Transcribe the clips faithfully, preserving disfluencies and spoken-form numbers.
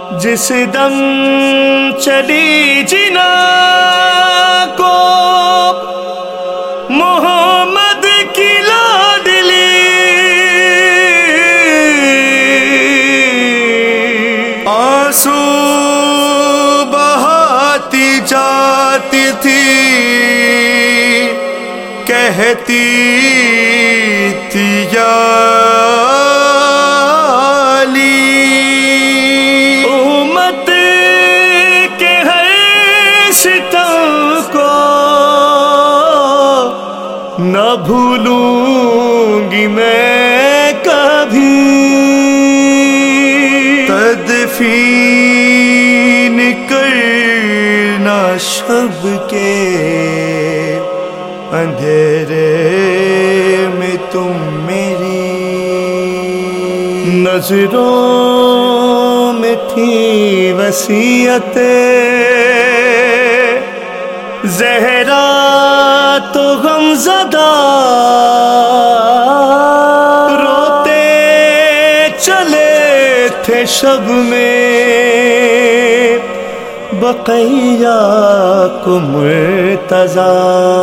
جس دم چلی جنا کو محمد کی لاڈلی آنسو بہاتی جاتی تھی کہتی تھی یا نہ بھولوں گی میں کبھی تدفین کرنا شب کے اندھیرے میں تم میری نظروں میں تھی وصیتیں زہرا تو غمزدہ روتے چلے تھے شب میں بقیہ کو مرتضی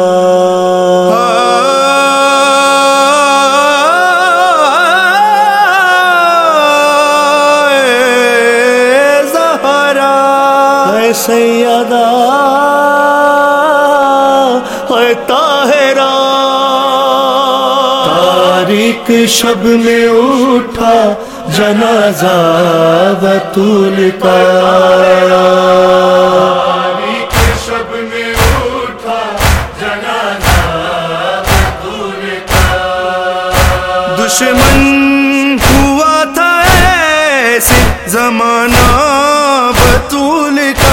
زہرا اے سیدہ اے طاہرہ تاریک شب میں اٹھا جنازہ بطول کا تاریک شب میں اٹھا جنازہ بطول کا دشمن ہوا تھا ایسے زمانہ بطول کا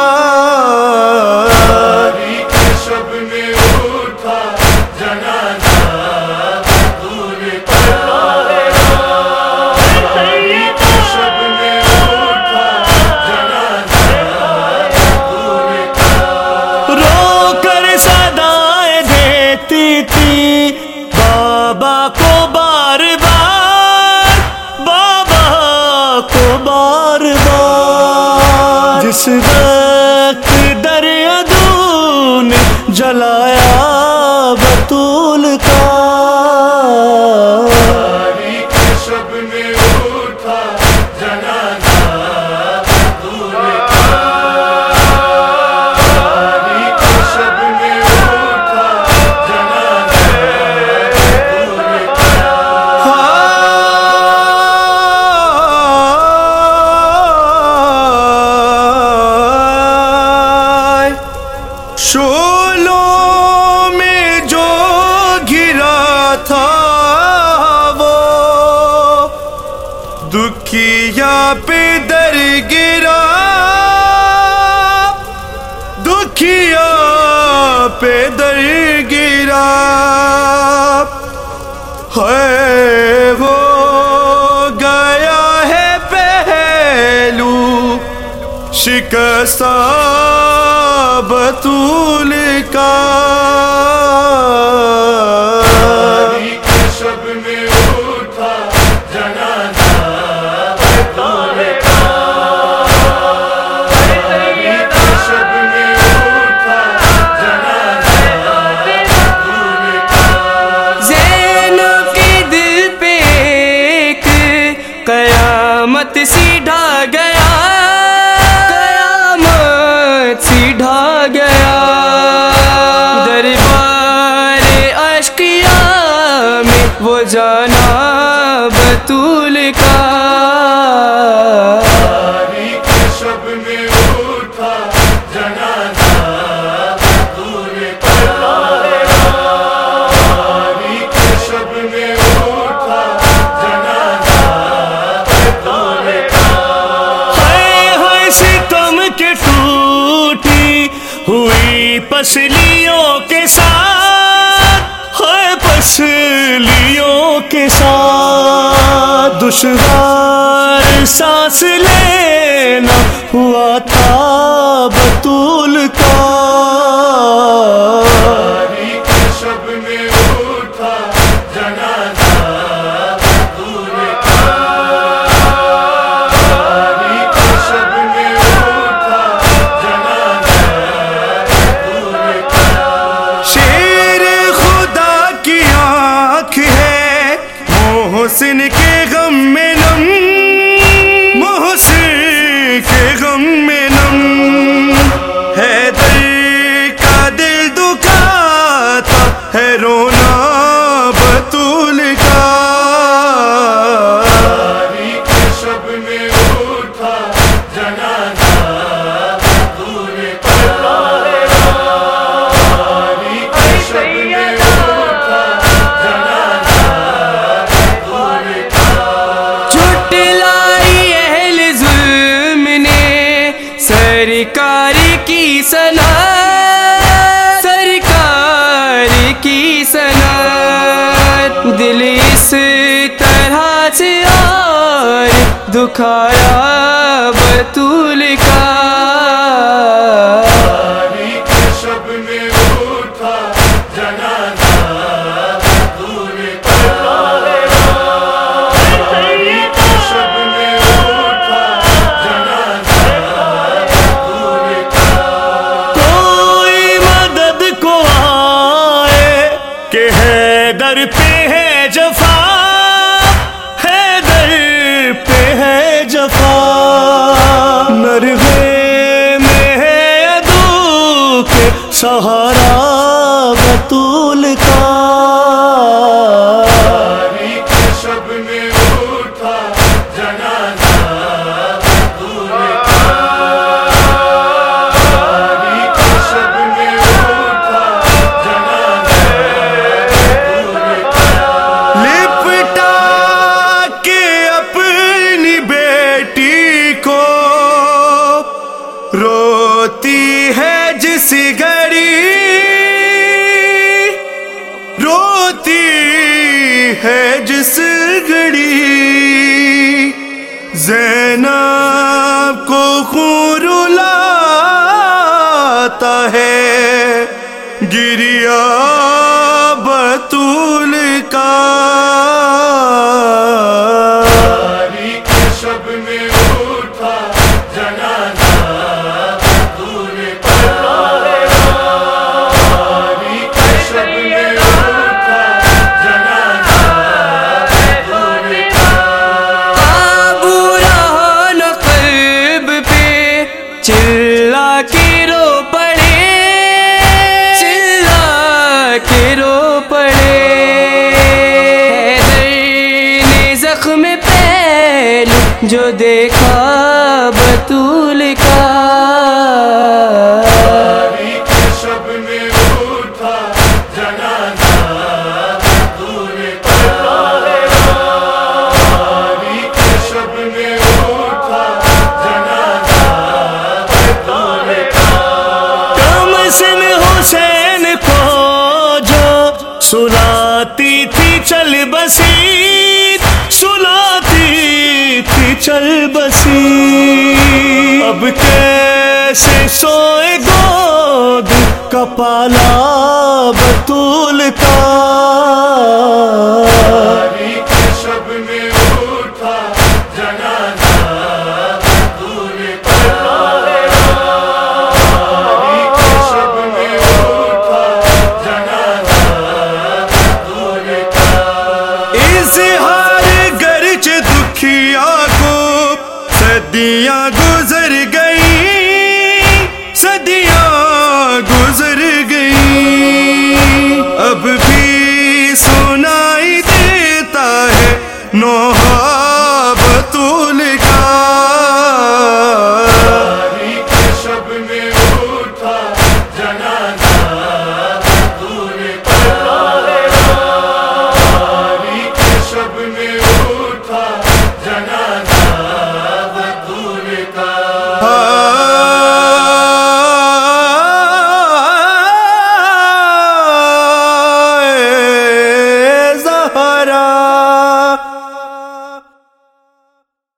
بابا کو بار بار بابا کو بار بار جس وقت دریا نے جلایا بطول کا تاریک شب میں اٹھا جنازہ بطول کا تاریک شب میں اٹھا جنازہ شولوں میں جو گرا تھا وہ دکھیا پہ در گرا دکھیا پہ در گرا ہے وہ گیا ہے پہلو شکستہ بطول کا تاریک شب میں اٹھا جنازہ بطول کا تاریک شب میں اٹھا جنازہ بطول کا زینب کے دل پہ ایک قیامت سی ڈھا گیا سی ڈھا گیا دربار اشقیاء میں وہ جانا بطول کا تاریک شب میں اٹھا جنازہ بطول کا تاریک شب میں اٹھا جنازہ بطول کا ہائے ہائے ستم کے ہوئی پسلیوں کے ساتھ ہے پسلیوں کے ساتھ دشوار سانس لینا ہوا تھا بطول کا تاریک شب میں اٹھا جنازہ بطول کا تاریک شب کے غم میں نم، محسن کے غم میں نم، حیدر کا دل دکھاتا ہے رونا بطول کا، شب میں اٹھا جنازہ بطول کا، شب میں اٹھا جنازہ بطول کا، جھٹلائی اہل ظلم نے سرکار کی صنعت، سرکار کی صنعت، دل اس طرح سے اور دکھایا بطول کا، شب میں اٹھا جنازہ بطول کا، شب میں اٹھا جنازہ بطول کا، کوئی مدد کو آئے کہ حیدر پہ ہے جفا، حیدر پہ ہے جفا، نرغے میں ہے عدو کے سہارا بطول کا، شب میں اٹھا جنازہ بطول کا، شب میں اٹھا جنازہ بطول کا، لپٹا کے اپنی بیٹی کو روتی ہے جس گھڑی، روتی ہے جس گھڑی، زینب کو خون رلاتا ہے گریا بطول کا، شب میں اٹھا جنازہ بطول کا، شب میں اٹھا جنازہ بطول کا، قابو رہا نہ قلب پہ چلا کے رو پڑے، چلا کے رو پڑے، حیدر نے زخم پہلو جو دیکھا بطول کا، شب میں اٹھا جنازہ بطول کا، شب میں اٹھا جنازہ بطول کا، کم سن حسین کو جو سلاتی تھی چل بسی، سلاتی تھی چل بسی، اب کیسے سوئے گود کا پالا بطول کا، شب میں اٹھا جنازہ بطول کا، شب میں اٹھا جنازہ بطول کا، اظہار گرچہ دکھیا کو صدیاں گزر